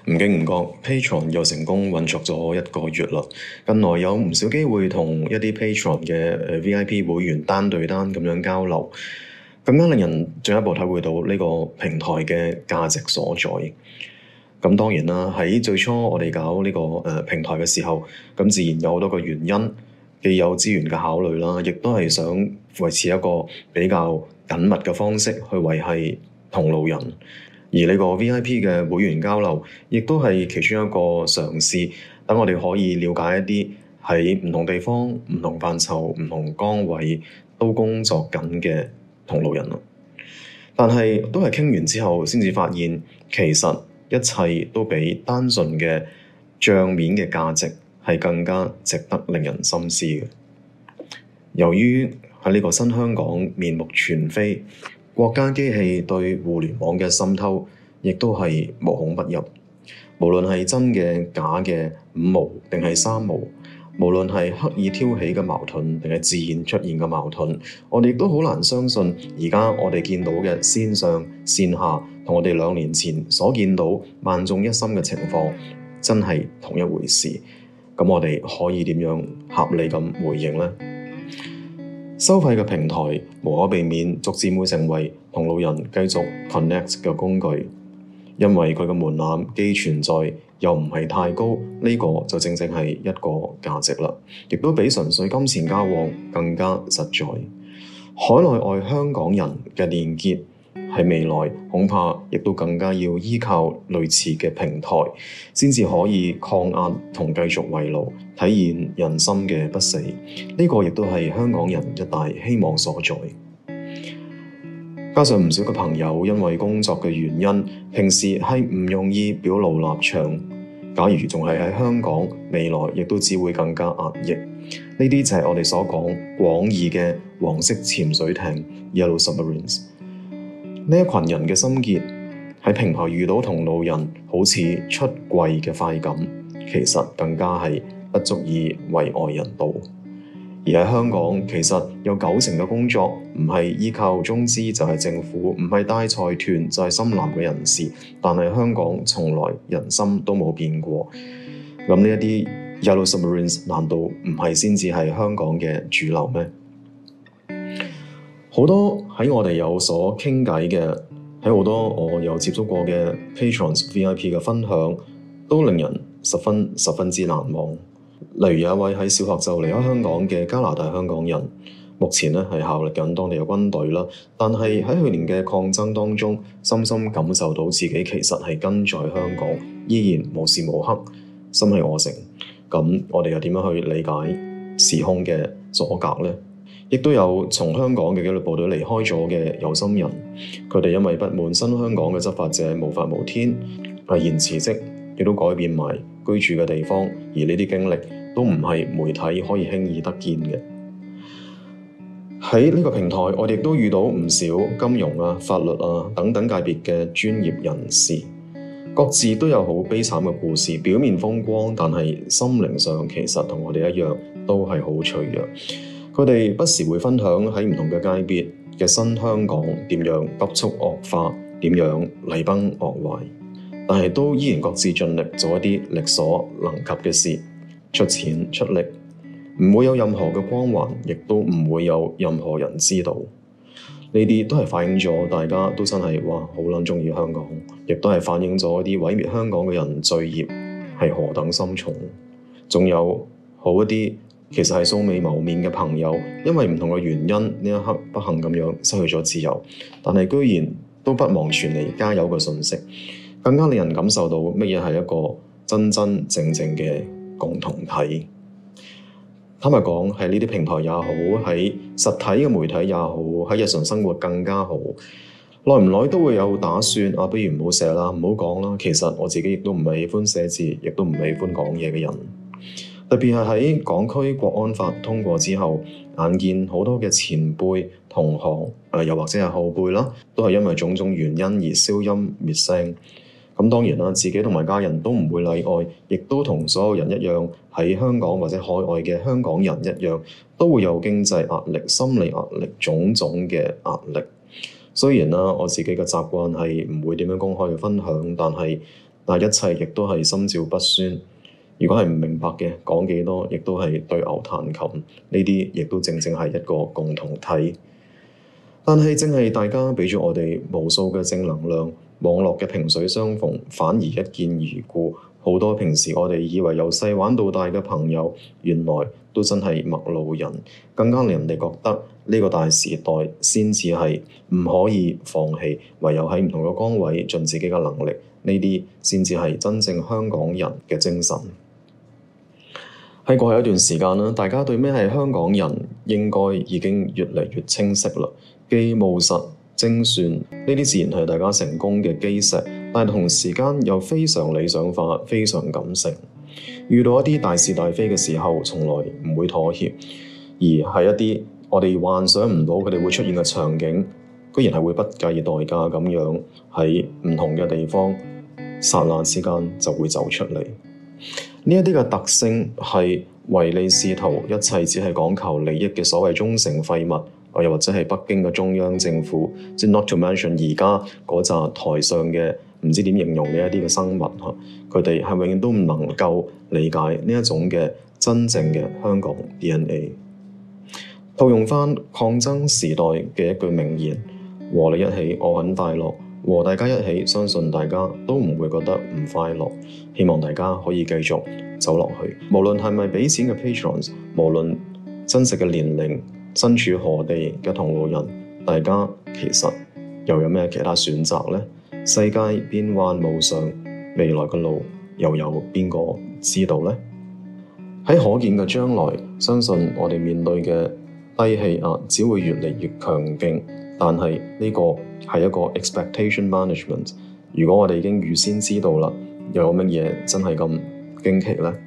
唔經唔覺 Patreon 又成功運作咗1個月啦。近來有唔少機會同一啲 Patreon 嘅VIP 會員單對單咁樣交流，更加令人進一步體會到呢個平台嘅價值所在。咁當然啦，喺最初我哋搞呢個平台嘅時候，咁自然有好多個原因，既有資源嘅考慮啦，亦都係想維持一個比較緊密嘅方式去維繫同路人。而呢個 VIP 嘅會員交流，亦都係其中一個嘗試，等我哋可以了解一啲喺唔同地方、唔同範疇、唔同崗位都工作緊嘅同路人啦。但係都係傾完之後，先至發現其實一切都比單純嘅帳面嘅價值係更加值得令人深思嘅。由於喺呢個新香港面目全非，國家機器對互聯網嘅滲透亦都係無孔不入。無論係真嘅假嘅五毛定係三毛，無論係刻意挑起嘅矛盾定係自然出現嘅矛盾，我哋亦都好難相信而家我哋見到嘅線上線下同我哋2年前所見到萬眾一心嘅情況真係同一回事。咁我哋可以點樣合理咁回應呢？收費嘅平台無可避免逐漸會成為同路人繼續 connect 嘅工具，因為佢嘅門檻既存在又唔係太高，呢個就正正係一個價值啦，亦都比純粹金錢交往更加實在。海內外香港人嘅連結喺未來恐怕亦都更加要依靠類似嘅平台，先至可以抗壓同繼續圍爐，體現人心嘅不死。呢個亦都係香港人一大希望所在。加上唔少嘅朋友因為工作嘅原因，平時係唔容易表露立場。假如仲係喺香港，未來亦都只會更加壓抑。呢啲就係我哋所講廣義嘅黃色潛水艇 Yellow Submarines。呢一群人嘅心結喺平台遇到同路人，好似出櫃嘅快感，其實更加係不足以為外人道。而喺香港，其實有90%嘅工作唔係依靠中資就係政府，唔係大財團就係深藍嘅人士。但係香港從來人心都冇變過。咁呢一啲 Yellow Submarines 難道唔係先至係香港嘅主流咩？好多喺我哋有所傾偈嘅，喺好多我有接觸過嘅 Patrons VIP 嘅分享，都令人十分之難忘。例如有一位喺小學就離開香港嘅加拿大香港人，目前咧係效力緊當地嘅軍隊啦，但係喺去年嘅抗爭當中，深深感受到自己其實係跟在香港，依然無時無刻心繫我城。咁我哋又點樣去理解時空嘅阻隔呢？亦都有從香港嘅紀律部隊離開咗嘅有心人，佢哋因為不滿新香港嘅執法者無法無天，毅然辭職，亦都改變埋居住嘅地方。而呢啲經歷都唔係媒體可以輕易得見嘅。喺呢個平台，我哋亦都遇到唔少金融啊、法律啊等等界別嘅專業人士，各自都有好悲慘嘅故事，表面風光，但係心靈上其實同我哋一樣，都係好脆弱。佢哋不時會分享喺唔同嘅界別嘅新香港點樣急速惡化，點樣禮崩樂壞，但係都依然各自盡力做一啲力所能及嘅事，出錢出力，唔會有任何嘅光環，亦都唔會有任何人知道。呢啲都係反映咗大家都真係好撚鍾意香港，亦都係反映咗啲毀滅香港嘅人罪孽係何等深重。仲有好一啲其實係素未謀面嘅朋友，因為唔同嘅原因，呢一刻不幸咁樣失去咗自由，但係居然都不忘傳嚟加油嘅訊息，更加令人感受到乜嘢係一個真真正正嘅共同體。坦白講，喺呢啲平台也好，喺實體嘅媒體也好，喺日常生活更加好，耐唔耐都會有打算不如唔好寫啦，唔好講啦。其實我自己亦都唔係喜歡寫字，亦都唔係喜歡講嘢嘅人。特別係喺港區國安法通過之後，眼見好多嘅前輩同行又或者係後輩啦，都係因為種種原因而消音滅聲。咁當然啦，自己同埋家人都唔會例外，亦都同所有人一樣，喺香港或者海外嘅香港人一樣，都會有經濟壓力、心理壓力、種種嘅壓力。雖然啦，我自己嘅習慣係唔會點樣公開嘅分享，但係但係一切亦都係心照不宣。如果係唔明白嘅，講幾多亦都係對牛彈琴，呢啲亦都正正係一個共同體。但係正係大家俾咗我哋無數嘅正能量，網絡嘅萍水相逢反而一見而故。好多平時我哋以為由細玩到大嘅朋友，原來都真係陌路人，更加令人哋覺得呢個大時代先至係唔可以放棄，唯有喺唔同嘅崗位盡自己嘅能力，呢啲先至係真正香港人嘅精神。喺過去一段時間啦，大家對咩係香港人應該已經越嚟越清晰啦。既務實精算呢啲自然係大家成功嘅基石，但係同時間又非常理想化、非常感性。遇到一啲大是大非嘅時候，從來唔會妥協，而係一啲我哋幻想唔到佢哋會出現嘅場景，居然係會不計代價咁樣喺唔同嘅地方，剎那之間就會走出嚟。呢一啲嘅特性係唯利是圖，一切只係講求利益嘅所謂忠誠廢物，又或者係北京嘅中央政府，即 not to mention 而家嗰紮台上嘅唔知點形容嘅一啲嘅生物嚇，佢哋係永遠都唔能夠理解呢一種嘅真正嘅香港 DNA。套用翻抗爭時代嘅一句名言：和你一起，我很快樂；和大家一起，相信大家都唔會覺得唔快樂。希望大家可以繼續走落去，無論係咪俾錢嘅 patrons， 無論真實嘅年齡、身處何地嘅同路人，大家其實又有咩其他選擇呢？世界變幻無常，未來嘅路又有邊個知道呢？喺可見嘅將來，相信我哋面對嘅低氣壓只會越嚟越強勁，但係呢個係一個 expectation management。如果我哋已經預先知道啦，又有乜嘢真係咁驚奇呢？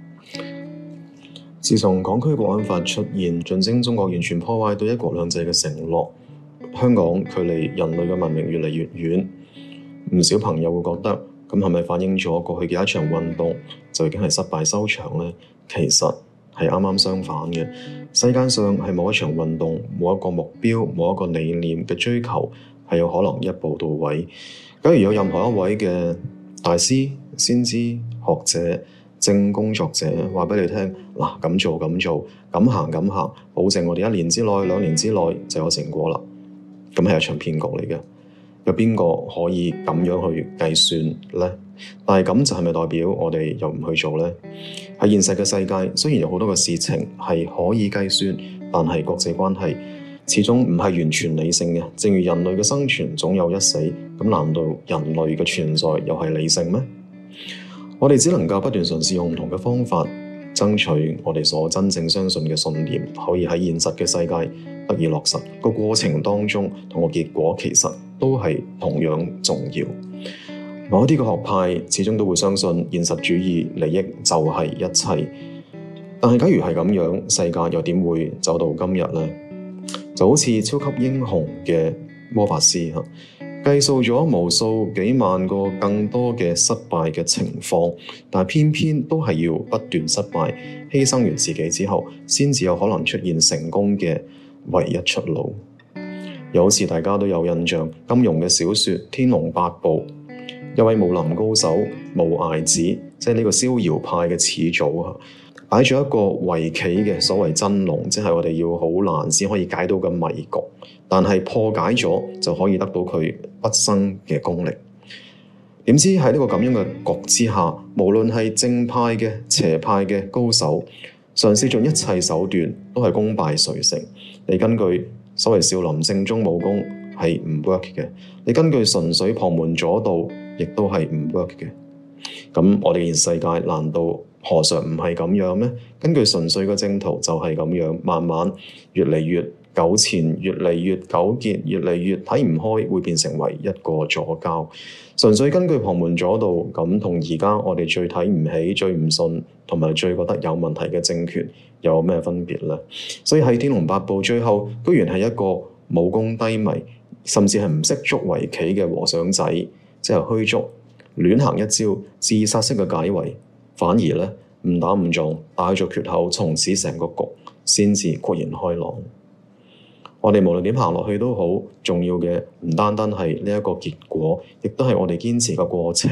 自從港區國安法出現，盡證中國完全破壞對一國兩制嘅承諾，香港距離人類嘅文明越嚟越遠。唔少朋友會覺得，咁係咪反映咗過去嘅一場運動就已經係失敗收場呢？其實係啱啱相反嘅。世界上係冇一場運動、冇一個目標、冇一個理念嘅追求係有可能一步到位。假如有任何一位嘅大師、先知、學者、正工作者話俾你聽，嗱，咁做咁做，咁行咁行，保證我哋1年之內、2年之內就有成果啦。咁係一場騙局嚟嘅。有邊個可以咁樣去計算呢？但係咁就係咪代表我哋又唔去做呢？喺現實嘅世界，雖然有好多嘅事情係可以計算，但係國際關係始終唔係完全理性嘅。正如人類嘅生存總有一死，咁難道人類嘅存在又係理性咩？我哋只能夠不斷嘗試用唔同嘅方法，爭取我哋所真正相信嘅信念，可以喺現實嘅世界得以落實。個過程當中同個結果其實都係同樣重要。某一啲嘅學派始終都會相信現實主義利益就係一切，但係假如係咁樣，世界又點會走到今日呢？就好似超級英雄嘅魔法師計數咗無數幾萬個更多嘅失敗嘅情況，但係偏偏都係要不斷失敗，犧牲完自己之後，先至有可能出現成功嘅唯一出路。又好似大家都有印象，金庸嘅小說《天龍八部》，一位武林高手武崖子，即係呢個逍遙派嘅始祖擺咗一個圍棋嘅所謂真龍，即係我哋要好難先可以解到嘅迷局，但係破解咗就可以得到佢畢生嘅功力。點知喺呢個咁樣嘅局之下，無論係正派嘅、邪派嘅高手，嘗試盡一切手段都係功敗垂成。你根據所謂少林正宗武功係唔 work 嘅，你根據純粹旁門左道亦都係唔 work 嘅。咁我哋現世界難道何嘗唔係咁樣咩？根據純粹嘅正途就係咁樣，慢慢越嚟越糾纏，越嚟越糾結，越嚟越睇唔開，會變成為一個左膠。純粹根據旁門左道，咁同而家我哋最睇唔起、最唔信同埋最覺得有問題嘅政權有咩分別呢？所以喺《天龍八部》最後，居然係一個武功低迷，甚至係唔識捉圍棋嘅和尚仔，即係虛竹亂行一招，自殺式嘅解圍，反而咧誤打誤撞打咗缺口，從此成個局先至豁然開朗。我哋無論點行落去都好，重要嘅唔單單係呢一個結果，亦都係我哋堅持嘅過程。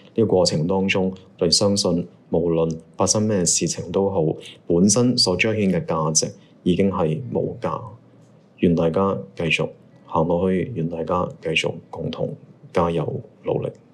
個過程當中，我哋相信無論發生咩事情都好，本身所彰顯嘅價值已經係無價。願大家繼續行落去，願大家繼續共同加油努力。